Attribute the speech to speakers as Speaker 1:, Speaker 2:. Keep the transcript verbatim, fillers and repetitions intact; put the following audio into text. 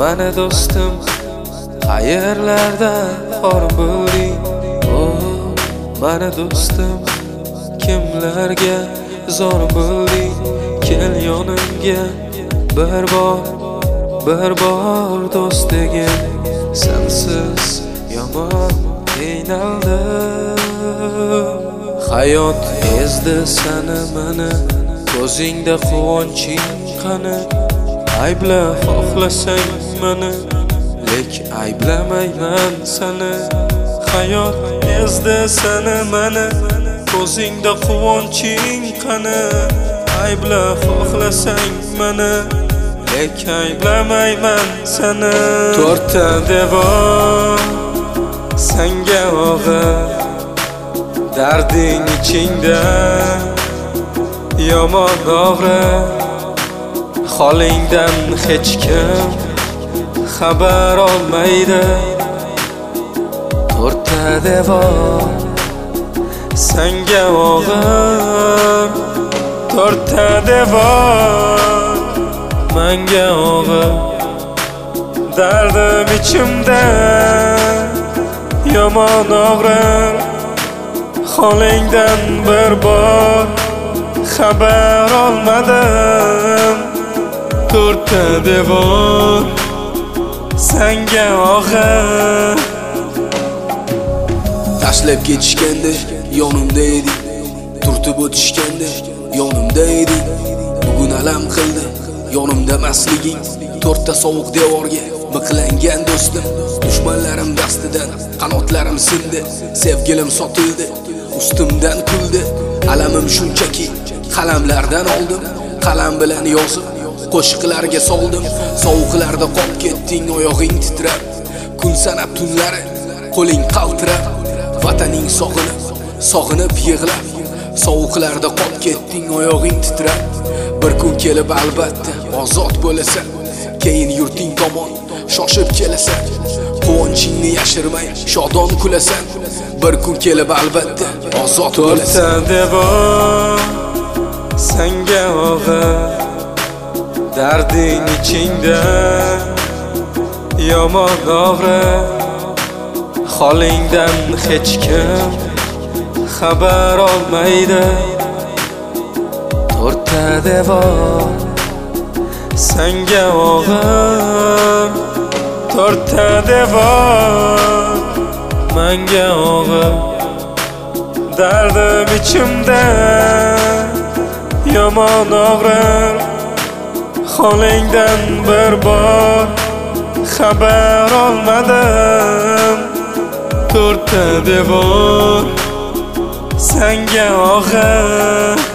Speaker 1: Mana do'stim qayerlarda xor bo'ling. Oh, mana do'stim kimlarga zor bo'ling. Kel yonimga bir bor, bir bor do'st degin. Sensiz yomon qiynaldim. Hayot ezdi seni meni, ko'zingda quvonching qani. Aybla xohlasang meni, lek ayblamayman seni. Hayot ezdi seni meni, ko'zingda quvonching qani. Aybla xohlasang meni, lek ayblamayman seni. To'rtta devor senga og'ir, darding ichingda yomon og'rir. Holingdan hech kim xabar olmaydi. To'rtta devor senga og'ir, to'rtta devor menga og'ir. Dardim ichimda yomon og'rir. Holingdan bir bor xabar olmadim. To'rtta devor senga og'ir.
Speaker 2: Tashlab ketishganda yonimda eding, turtib o'tishganda yonimda eding. Bugun alam qildi yonimda emasliging. To'rtta sovuq devorga biqlangan do'stim. Dushmanlarim dastidan qanotlarim sindi. Sevgilim sotildi, ustimdan kuldi. Alamim shunchaki qalamlardan oldim. Qalam bilan yozib qo'shiqlarga soldim. Sovuqlarda qolib ketding, oyog'ing titrab. Kun sanab tunlari qo'ling qaltirab. Vataning sog'inib, sog'inib yig'lab. Sovuqlarda qolib ketding, oyog'ing titrab. Bir kun kelib albatta ozod bo'lasan. Keyin yurting tomon shoshib kelasan. Quvonchingni yashirmay shodon kulasan. Bir kun kelib albatta ozod bo'lasan.
Speaker 1: To'rtta devor senga og'ir, darding ichingda yomon og'rir. Holingdan hech kim xabar olmaydi. To'rtta devor senga og'ir, to'rtta devor menga og'ir. Dardim ichimda yomon og'rir. Holingdan bir bor xabar olmadim. To'rtta devor senga og'ir.